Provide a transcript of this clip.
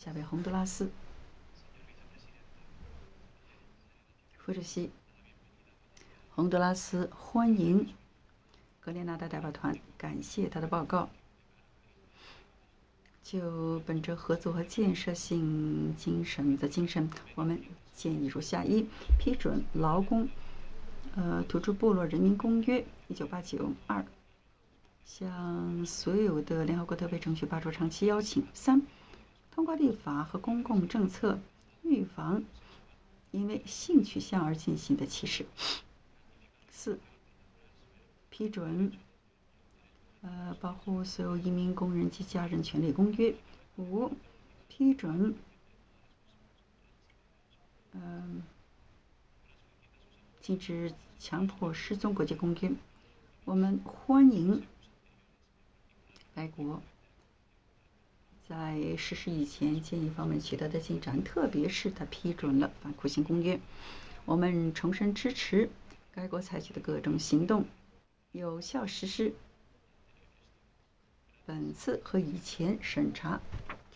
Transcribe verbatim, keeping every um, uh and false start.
下位洪都拉斯。副主席，洪都拉斯欢迎格列纳达代表团，感谢他的报告。就本着合作和建设性精神的精神，我们建议如下：一、批准劳工呃土著部落人民公约一九八九；二、向所有的联合国特别程序发出长期邀请；三、通过立法和公共政策预防因为性取向而进行的歧视；四、批准呃，保护所有移民工人及家人权利公约；五、批准嗯，禁止强迫失踪国际公约。我们欢迎该国在实施以前建议方面取得的进展，特别是他批准了反酷刑公约。我们重申支持该国采取的各种行动，有效实施本次和以前审查